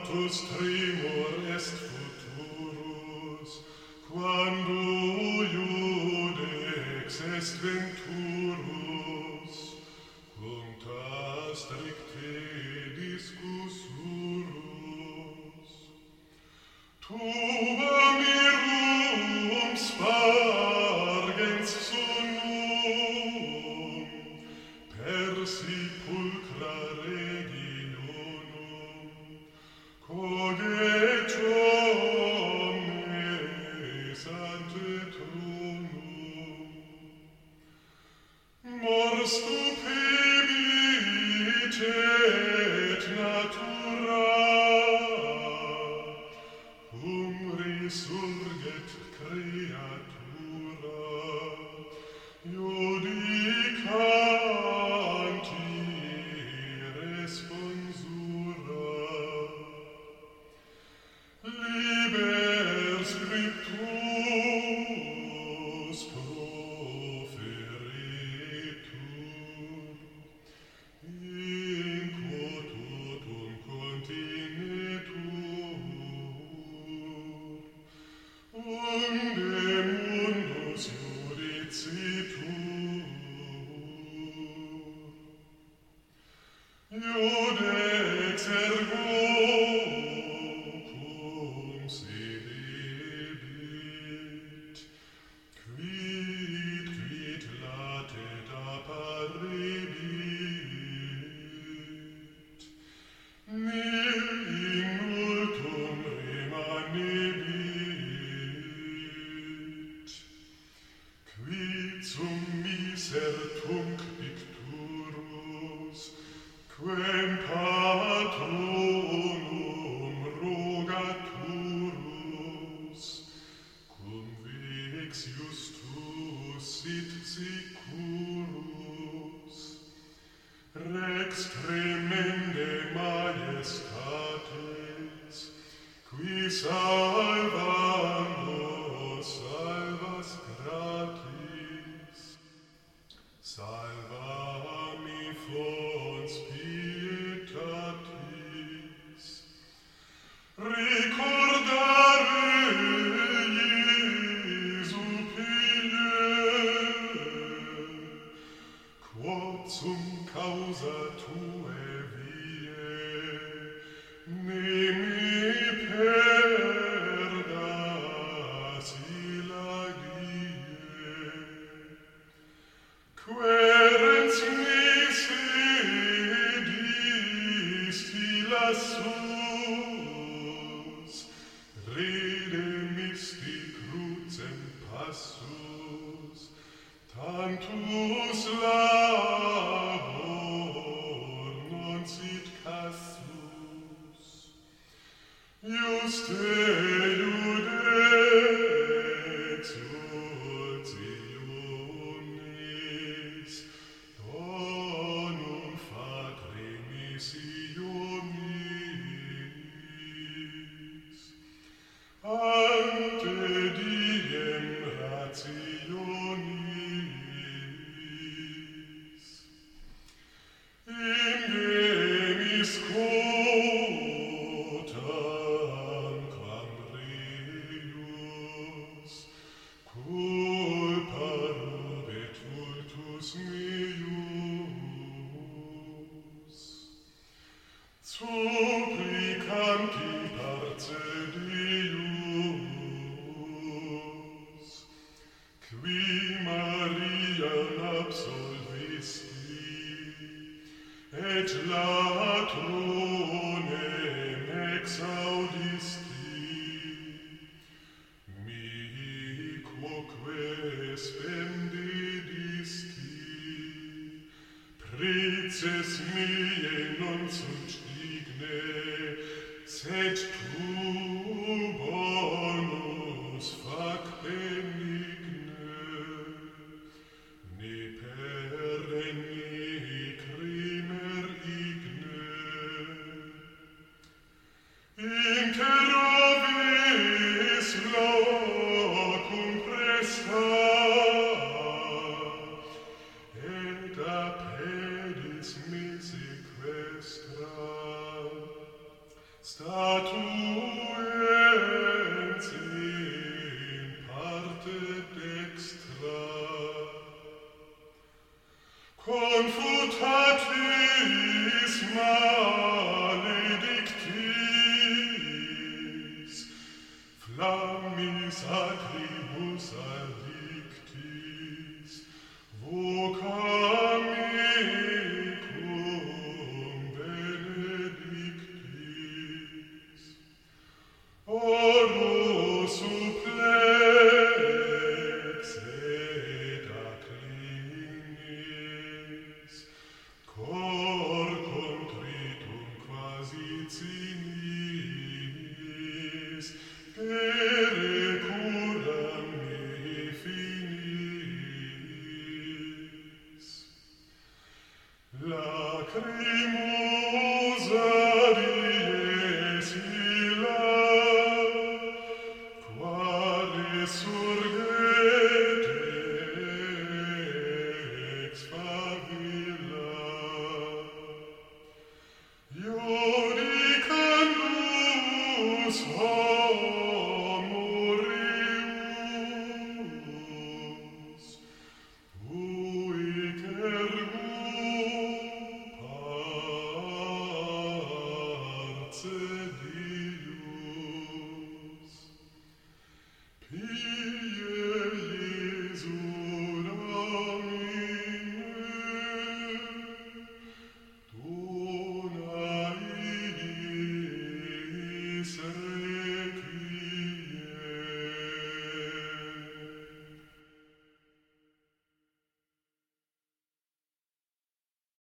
Cantus tremor est futurus, quando iudex est venturus, cuncta stricte discussurus. Tua mirum spargens sonum, per sepulcra regionum, coget omnes ante tronum. Mors tu pebit et natura, resurget creatura, iudicanti responsura. Liber scriptus proferetur, in quo totum continetur, unde mundus judicitur. Iudex ergo cum sedebit, quid latet apparebit, nil in multum remanebit, quid sum miser tunc picturus, quem patronum rogaturus, cum vex justus sit securus, rex tremende majestatis, qui salvando salvas gratis. Salva mi fons pietatis, ricordare Iesu pie, quod sum causa tuae viae ne me perdas illa die. Querens me sedisti lassus, redemisti crucem passus, tantus labor non sit cassus. Juste iudex ultionis, donum fatre missionis, ante diem rationis, in gemis quotam quam reius, culpa robet vultus meius. Supplicanti parce Deus, qui Mariam absolvisti, et latronem exaudisti, mihi quoque spendedisti, preces miei non sunt digne, sed tu bonus fac benigne, ne perenni crimer igne. Inter ovis locum presta, et a pedis me sequestra, stat lacrimosa